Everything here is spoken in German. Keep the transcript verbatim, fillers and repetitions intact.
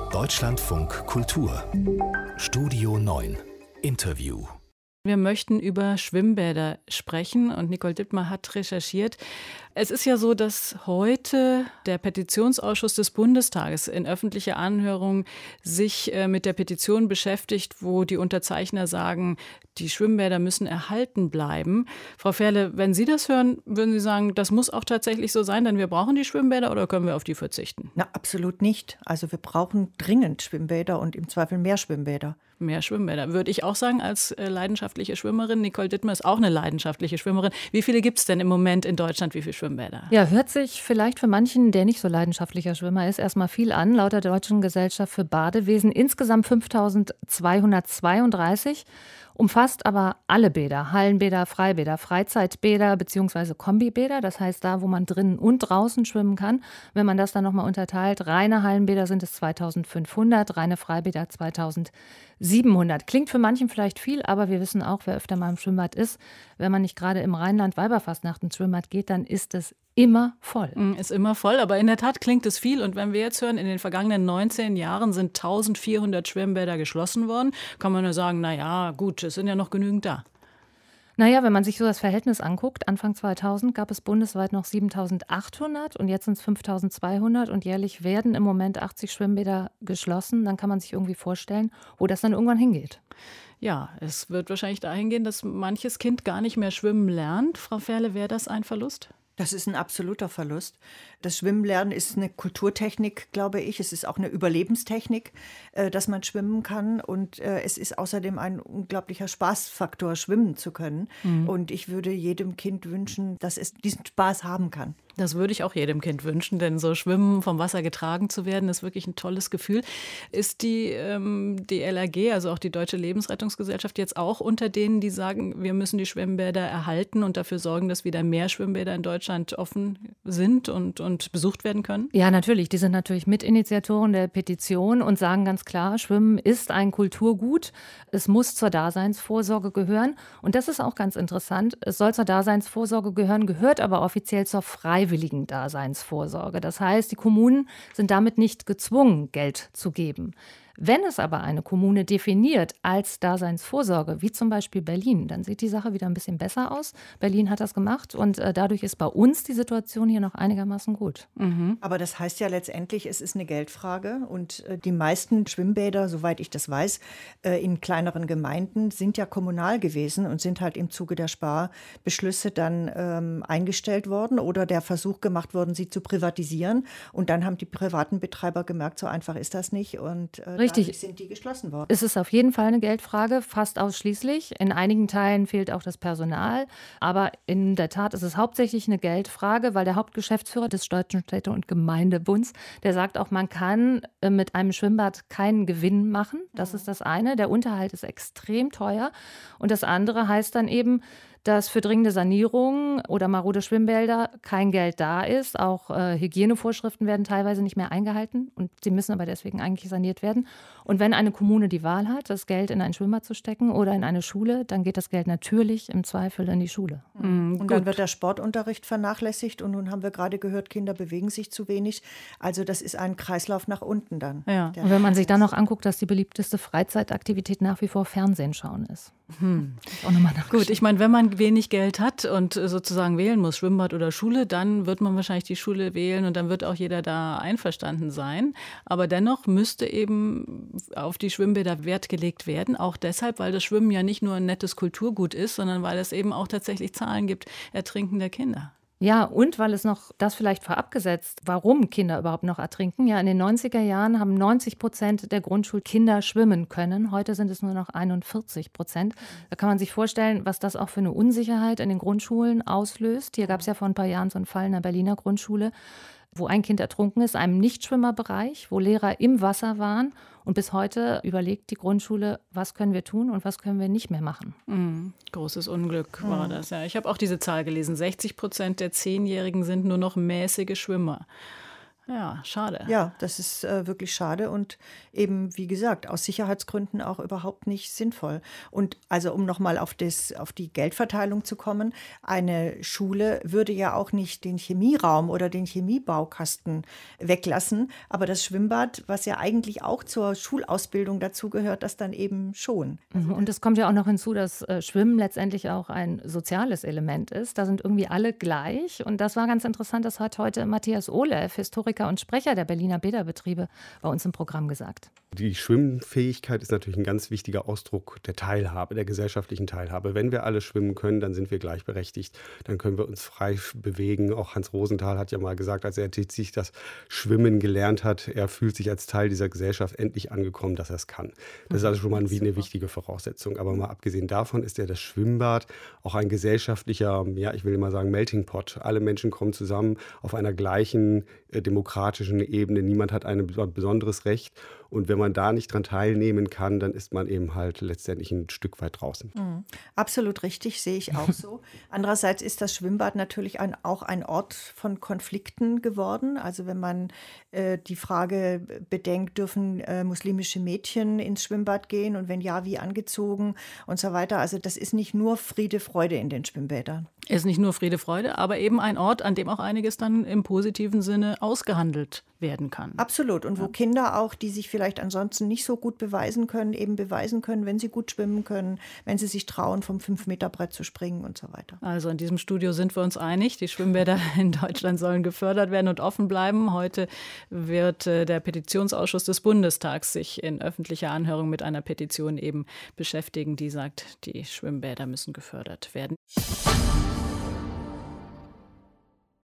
Deutschlandfunk Kultur Studio neun Interview. Wir möchten über Schwimmbäder sprechen und Nicole Dittmar hat recherchiert. Es ist ja so, dass heute der Petitionsausschuss des Bundestages in öffentlicher Anhörung sich äh, mit der Petition beschäftigt, wo die Unterzeichner sagen, die Schwimmbäder müssen erhalten bleiben. Frau Ferle, wenn Sie das hören, würden Sie sagen, das muss auch tatsächlich so sein, denn wir brauchen die Schwimmbäder oder können wir auf die verzichten? Na, absolut nicht. Also wir brauchen dringend Schwimmbäder und im Zweifel mehr Schwimmbäder. Mehr Schwimmbäder, würde ich auch sagen, als äh, leidenschaftliche Schwimmerin. Nicole Dittmar ist auch eine leidenschaftliche Schwimmerin. Wie viele gibt es denn im Moment in Deutschland? Wie viele Schwimmbäder? Ja, hört sich vielleicht für manchen, der nicht so leidenschaftlicher Schwimmer ist, erstmal viel an. Laut der Deutschen Gesellschaft für Badewesen insgesamt fünftausendzweihundertzweiunddreißig. Umfasst aber alle Bäder, Hallenbäder, Freibäder, Freizeitbäder bzw. Kombibäder. Das heißt da, wo man drinnen und draußen schwimmen kann. Wenn man das dann nochmal unterteilt, reine Hallenbäder sind es zweitausendfünfhundert, reine Freibäder zweitausendsiebenhundert. Klingt für manchen vielleicht viel, aber wir wissen auch, wer öfter mal im Schwimmbad ist, wenn man nicht gerade im Rheinland Weiberfastnacht ins Schwimmbad geht, dann ist es immer voll. Ist immer voll, aber in der Tat klingt es viel. Und wenn wir jetzt hören, in den vergangenen neunzehn Jahren sind eintausendvierhundert Schwimmbäder geschlossen worden, kann man nur sagen, na ja, gut, es sind ja noch genügend da. Naja, wenn man sich so das Verhältnis anguckt, Anfang zweitausend gab es bundesweit noch siebentausendachthundert und jetzt sind es fünftausendzweihundert und jährlich werden im Moment achtzig Schwimmbäder geschlossen. Dann kann man sich irgendwie vorstellen, wo das dann irgendwann hingeht. Ja, es wird wahrscheinlich dahin gehen, dass manches Kind gar nicht mehr schwimmen lernt. Frau Ferle, wäre das ein Verlust? Das ist ein absoluter Verlust. Das Schwimmenlernen ist eine Kulturtechnik, glaube ich. Es ist auch eine Überlebenstechnik, äh, dass man schwimmen kann. Und äh, es ist außerdem ein unglaublicher Spaßfaktor, schwimmen zu können. Mhm. Und ich würde jedem Kind wünschen, dass es diesen Spaß haben kann. Das würde ich auch jedem Kind wünschen, denn so schwimmen, vom Wasser getragen zu werden, ist wirklich ein tolles Gefühl. Ist die, ähm, die L R G, also auch die Deutsche Lebensrettungsgesellschaft, jetzt auch unter denen, die sagen, wir müssen die Schwimmbäder erhalten und dafür sorgen, dass wieder mehr Schwimmbäder in Deutschland offen sind und, und besucht werden können? Ja, natürlich. Die sind natürlich Mitinitiatoren der Petition und sagen ganz klar, Schwimmen ist ein Kulturgut. Es muss zur Daseinsvorsorge gehören. Und das ist auch ganz interessant. Es soll zur Daseinsvorsorge gehören, gehört aber offiziell zur Freiwilligen Daseinsvorsorge. Das heißt, die Kommunen sind damit nicht gezwungen, Geld zu geben. Wenn es aber eine Kommune definiert als Daseinsvorsorge, wie zum Beispiel Berlin, dann sieht die Sache wieder ein bisschen besser aus. Berlin hat das gemacht und äh, dadurch ist bei uns die Situation hier noch einigermaßen gut. Mhm. Aber das heißt ja letztendlich, es ist eine Geldfrage und äh, die meisten Schwimmbäder, soweit ich das weiß, äh, in kleineren Gemeinden sind ja kommunal gewesen und sind halt im Zuge der Sparbeschlüsse dann ähm, eingestellt worden oder der Versuch gemacht worden, sie zu privatisieren. Und dann haben die privaten Betreiber gemerkt, so einfach ist das nicht und äh, Richtig. sind die geschlossen worden. Es ist auf jeden Fall eine Geldfrage, fast ausschließlich. In einigen Teilen fehlt auch das Personal. Aber in der Tat ist es hauptsächlich eine Geldfrage, weil der Hauptgeschäftsführer des Deutschen Städte- und Gemeindebunds, der sagt auch, man kann mit einem Schwimmbad keinen Gewinn machen. Das ist das eine. Der Unterhalt ist extrem teuer. Und das andere heißt dann eben, dass für dringende Sanierungen oder marode Schwimmbäder kein Geld da ist. Auch äh, Hygienevorschriften werden teilweise nicht mehr eingehalten und sie müssen aber deswegen eigentlich saniert werden. Und wenn eine Kommune die Wahl hat, das Geld in ein Schwimmbad zu stecken oder in eine Schule, dann geht das Geld natürlich im Zweifel in die Schule. Mhm. Und dann wird der Sportunterricht vernachlässigt und nun haben wir gerade gehört, Kinder bewegen sich zu wenig. Also das ist ein Kreislauf nach unten dann. Ja. Und wenn man sich dann noch anguckt, dass die beliebteste Freizeitaktivität nach wie vor Fernsehen schauen ist. Hm. Auch nochmal Gut, ich meine, wenn man wenig Geld hat und sozusagen wählen muss, Schwimmbad oder Schule, dann wird man wahrscheinlich die Schule wählen und dann wird auch jeder da einverstanden sein. Aber dennoch müsste eben auf die Schwimmbäder Wert gelegt werden, auch deshalb, weil das Schwimmen ja nicht nur ein nettes Kulturgut ist, sondern weil es eben auch tatsächlich Zahlen gibt ertrinkender Kinder. Ja, und weil es noch das vielleicht vorab gesetzt, warum Kinder überhaupt noch ertrinken. Ja, in den neunziger Jahren haben neunzig Prozent der Grundschulkinder schwimmen können. Heute sind es nur noch einundvierzig Prozent. Da kann man sich vorstellen, was das auch für eine Unsicherheit in den Grundschulen auslöst. Hier gab es ja vor ein paar Jahren so einen Fall in der Berliner Grundschule, wo ein Kind ertrunken ist, einem Nichtschwimmerbereich, wo Lehrer im Wasser waren. Und bis heute überlegt die Grundschule, was können wir tun und was können wir nicht mehr machen. Mhm. Großes Unglück mhm. war das. Ja, ich habe auch diese Zahl gelesen. sechzig Prozent der Zehnjährigen sind nur noch mäßige Schwimmer. Ja, schade. Ja, das ist äh, wirklich schade und eben, wie gesagt, aus Sicherheitsgründen auch überhaupt nicht sinnvoll. Und also, um nochmal auf das, auf die Geldverteilung zu kommen, eine Schule würde ja auch nicht den Chemieraum oder den Chemiebaukasten weglassen, aber das Schwimmbad, was ja eigentlich auch zur Schulausbildung dazugehört, das dann eben schon. Mhm. Und es kommt ja auch noch hinzu, dass äh, Schwimmen letztendlich auch ein soziales Element ist. Da sind irgendwie alle gleich. Und das war ganz interessant, das hat heute Matthias Ohlev, Historiker und Sprecher der Berliner Bäderbetriebe, bei uns im Programm gesagt. Die Schwimmfähigkeit ist natürlich ein ganz wichtiger Ausdruck der Teilhabe, der gesellschaftlichen Teilhabe. Wenn wir alle schwimmen können, dann sind wir gleichberechtigt. Dann können wir uns frei bewegen. Auch Hans Rosenthal hat ja mal gesagt, als er sich das Schwimmen gelernt hat, er fühlt sich als Teil dieser Gesellschaft endlich angekommen, dass er es kann. Das ist also schon mal wie eine wichtige Voraussetzung. Aber mal abgesehen davon ist ja das Schwimmbad auch ein gesellschaftlicher, ja, ich will mal sagen, Melting Pot. Alle Menschen kommen zusammen auf einer gleichen äh, demokratischen Ebene. Niemand hat ein besonderes Recht. Und wenn man da nicht dran teilnehmen kann, dann ist man eben halt letztendlich ein Stück weit draußen. Mhm. Absolut richtig, sehe ich auch so. Andererseits ist das Schwimmbad natürlich ein, auch ein Ort von Konflikten geworden. Also wenn man äh, die Frage bedenkt, dürfen äh, muslimische Mädchen ins Schwimmbad gehen und wenn ja, wie angezogen und so weiter. Also das ist nicht nur Friede, Freude in den Schwimmbädern. Ist nicht nur Friede, Freude, aber eben ein Ort, an dem auch einiges dann im positiven Sinne ausgehandelt werden kann. Absolut. Und wo ja. Kinder auch, die sich vielleicht ansonsten nicht so gut beweisen können, eben beweisen können, wenn sie gut schwimmen können, wenn sie sich trauen, vom fünf-Meter-Brett zu springen und so weiter. Also in diesem Studio sind wir uns einig, die Schwimmbäder in Deutschland sollen gefördert werden und offen bleiben. Heute wird äh, der Petitionsausschuss des Bundestags sich in öffentlicher Anhörung mit einer Petition eben beschäftigen, die sagt, die Schwimmbäder müssen gefördert werden.